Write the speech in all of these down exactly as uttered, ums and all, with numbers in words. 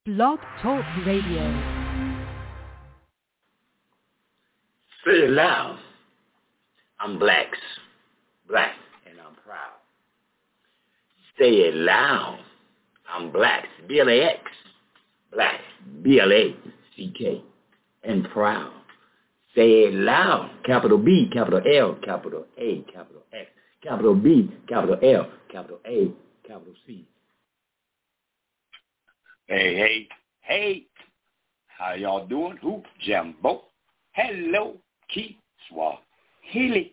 Blog Talk Radio. Say it loud. I'm blacks. Black, and I'm proud. Say it loud. I'm blacks. B L A X. Black. B L A C K. And proud. Say it loud. Capital B, capital L, capital A, capital X. Capital B, capital L, capital A, capital C. Hey, hey, hey. How y'all doing? Hoop Jambo. Hello, Keith Swahili.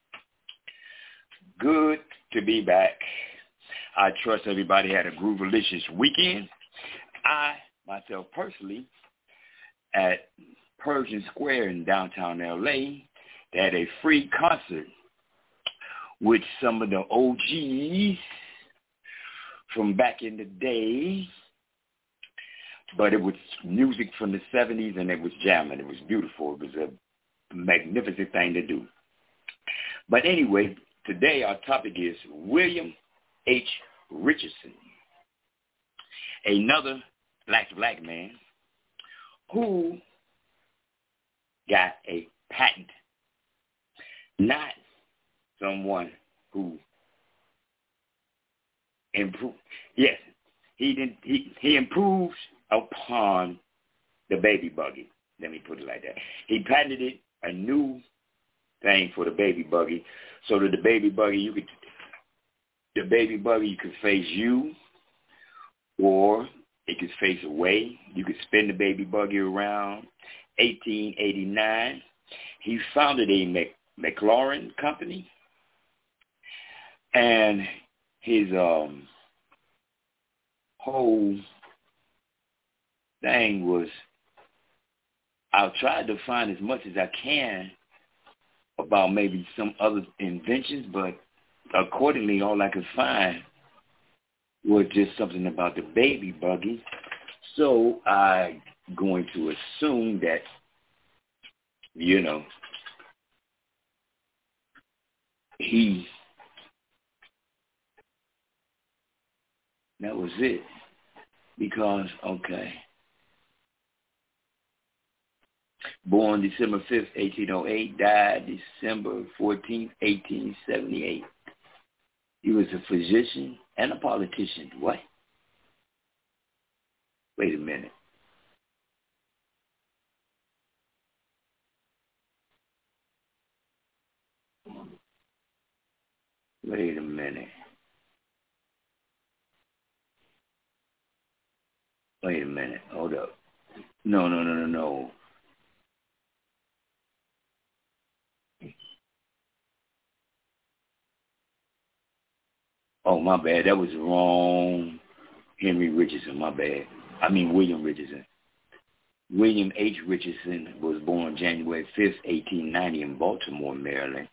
Good to be back. I trust everybody had a groovalicious weekend. I, myself personally, at Pershing Square in downtown L A, they had a free concert with some of the O Gs from back in the day. But it was music from the seventies, and it was jamming. It was beautiful. It was a magnificent thing to do. But anyway, today our topic is William H. Richardson, another black black man who got a patent, not someone who improved. Yes, he didn't. He, he improves upon the baby buggy. Let me put it like that. He patented a new thing for the baby buggy, so that the baby buggy you could, the baby buggy could face you, or it could face away. You could spin the baby buggy around. eighteen eighty-nine, he founded a Mc, McLaurin company, and his um, whole thing was, I'll try to find as much as I can about maybe some other inventions, but accordingly, all I could find was just something about the baby buggy. So I'm going to assume that, you know, he, that was it. Because, okay. Born December fifth, eighteen oh eight, died December fourteenth, eighteen seventy-eight. He was a physician and a politician. What? Wait a minute. Wait a minute. Wait a minute. Hold up. No, no, no, no, no. Oh, my bad. That was wrong. Henry Richardson, my bad. I mean William Richardson. William H. Richardson was born January fifth, eighteen ninety in Baltimore, Maryland.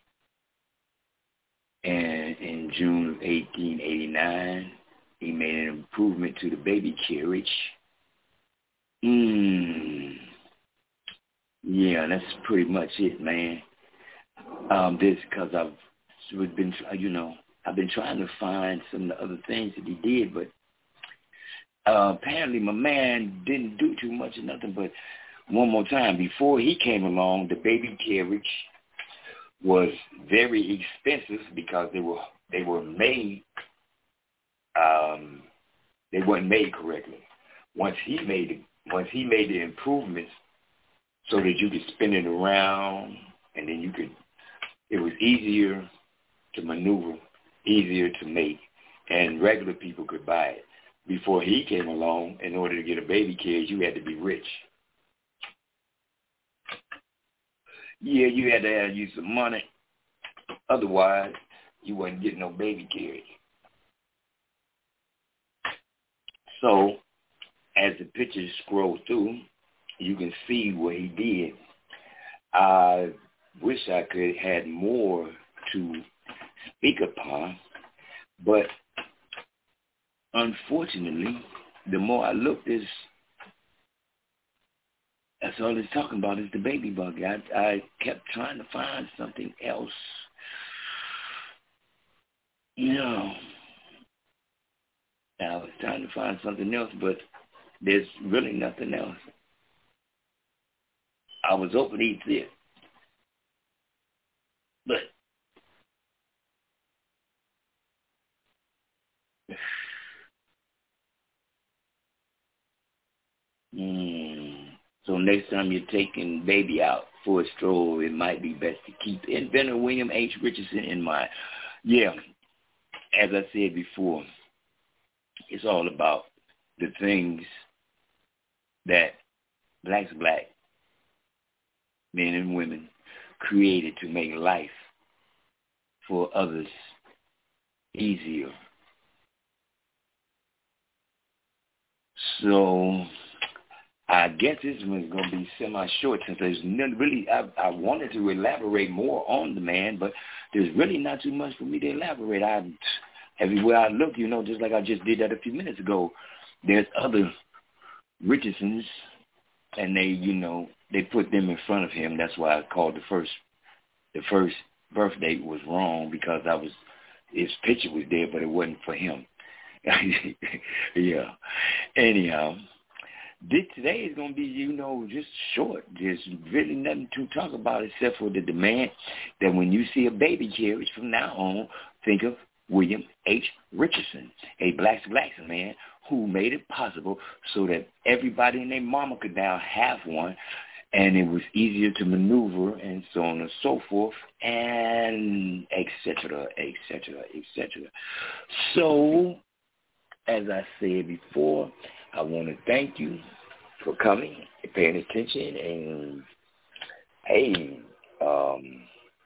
And in June of eighteen eighty-nine, he made an improvement to the baby carriage. Mm. Yeah, that's pretty much it, man. Um, this because I've been, you know, I've been trying to find some of the other things that he did, but uh, apparently my man didn't do too much of nothing. But one more time, before he came along, the baby carriage was very expensive because they were they were made um, they weren't made correctly. Once he made it, once he made the improvements so that you could spin it around, and then you could, it was easier to maneuver, easier to make, and regular people could buy it. Before he came along, in order to get a baby carriage, you had to be rich. Yeah, you had to have you some money. Otherwise, you wasn't getting no baby carriage. So, as the pictures scroll through, you can see what he did. I wish I could have had more to speak upon, but unfortunately, the more I look, this that's all it's talking about is the baby buggy. I, I kept trying to find something else. You know, I was trying to find something else, but There's really nothing else. I was hoping he'd see it. But mm, so next time you're taking baby out for a stroll, it might be best to keep inventor William H. Richardson in mind. Yeah, as I said before, it's all about the things that blacks black men and women created to make life for others easier. So I guess this one's going to be semi-short since there's none really, I, I wanted to elaborate more on the man, but there's really not too much for me to elaborate. I, everywhere I look, you know, just like I just did that a few minutes ago, there's other Richardsons, and they, you know, they put them in front of him. That's why I called the first, the first birth date was wrong, because I was, his picture was there, but it wasn't for him. Yeah. Anyhow, this today is going to be, you know, just short. There's really nothing to talk about except for the demand that when you see a baby carriage from now on, think of William H. Richardson, a black black man who made it possible so that everybody and their mama could now have one, and it was easier to maneuver and so on and so forth, and et cetera, et cetera, et cetera. So, as I said before, I want to thank you for coming and paying attention. And, hey, um,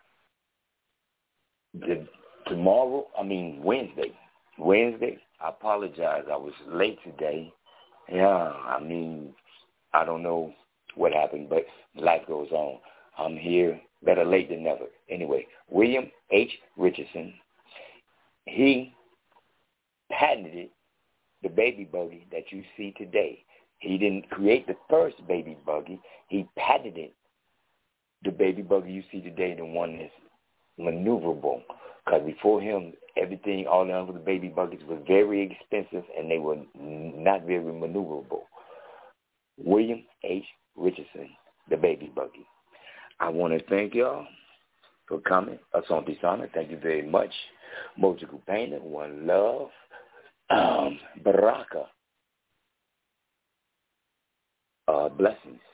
the, tomorrow, I mean Wednesday, Wednesday, I apologize. I was late today. Yeah, I mean, I don't know what happened, but life goes on. I'm here, better late than never. Anyway, William H. Richardson, he patented the baby buggy that you see today. He didn't create the first baby buggy. He patented the baby buggy you see today, the one that's maneuverable. Because before him, everything, all the other baby buggies were very expensive, and they were not very maneuverable. William H. Richardson, the baby buggy. I want to thank y'all for coming. Asante Sana, thank you very much. Moji Kupena, one love. Um, Baraka. Uh, blessings.